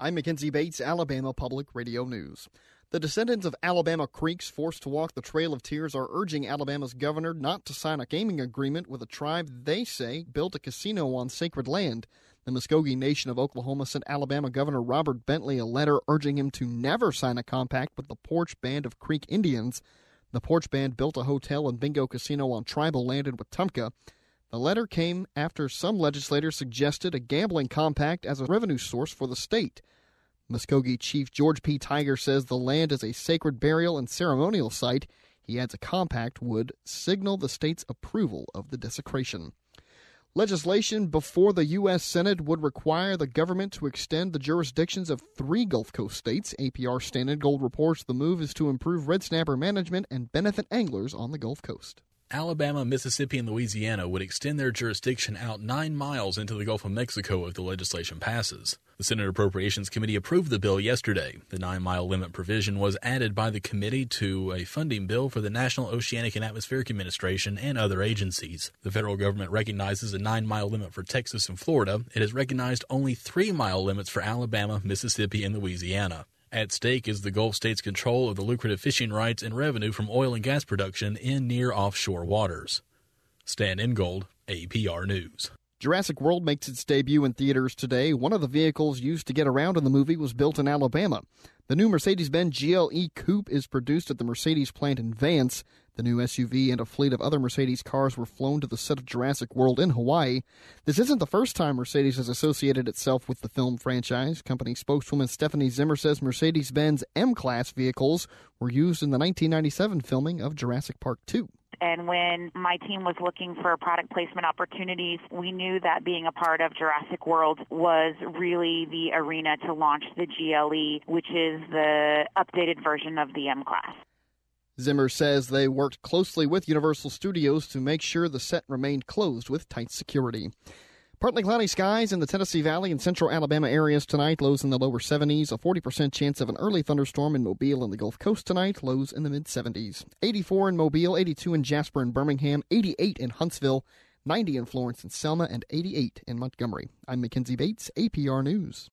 I'm Mackenzie Bates, Alabama Public Radio News. The descendants of Alabama Creeks forced to walk the Trail of Tears are urging Alabama's governor not to sign a gaming agreement with a tribe they say built a casino on sacred land. The Muskogee Nation of Oklahoma sent Alabama Governor Robert Bentley a letter urging him to never sign a compact with the Porch Band of Creek Indians. The Porch Band built a hotel and bingo casino on tribal land in Wetumpka. The letter came after some legislators suggested a gambling compact as a revenue source for the state. Muskogee Chief George P. Tiger says the land is a sacred burial and ceremonial site. He adds a compact would signal the state's approval of the desecration. Legislation before the U.S. Senate would require the government to extend the jurisdictions of 3 Gulf Coast states. APR Standard Gold reports the move is to improve red snapper management and benefit anglers on the Gulf Coast. Alabama, Mississippi, and Louisiana would extend their jurisdiction out 9 miles into the Gulf of Mexico if the legislation passes. The Senate Appropriations Committee approved the bill yesterday. The 9-mile limit provision was added by the committee to a funding bill for the National Oceanic and Atmospheric Administration and other agencies. The federal government recognizes a 9-mile limit for Texas and Florida. It has recognized only 3-mile limits for Alabama, Mississippi, and Louisiana. At stake is the Gulf states' control of the lucrative fishing rights and revenue from oil and gas production in near offshore waters. Stan Ingold, APR News. Jurassic World makes its debut in theaters today. One of the vehicles used to get around in the movie was built in Alabama. The new Mercedes-Benz GLE Coupe is produced at the Mercedes plant in Vance. The new SUV and a fleet of other Mercedes cars were flown to the set of Jurassic World in Hawaii. This isn't the first time Mercedes has associated itself with the film franchise. Company spokeswoman Stephanie Zimmer says Mercedes-Benz M-Class vehicles were used in the 1997 filming of Jurassic Park 2. And when my team was looking for product placement opportunities, we knew that being a part of Jurassic World was really the arena to launch the GLE, which is the updated version of the M-Class. Zimmer says they worked closely with Universal Studios to make sure the set remained closed with tight security. Partly cloudy skies in the Tennessee Valley and central Alabama areas tonight, lows in the lower 70s, a 40% chance of an early thunderstorm in Mobile and the Gulf Coast tonight, lows in the mid-70s. 84 in Mobile, 82 in Jasper and Birmingham, 88 in Huntsville, 90 in Florence and Selma, and 88 in Montgomery. I'm Mackenzie Bates, APR News.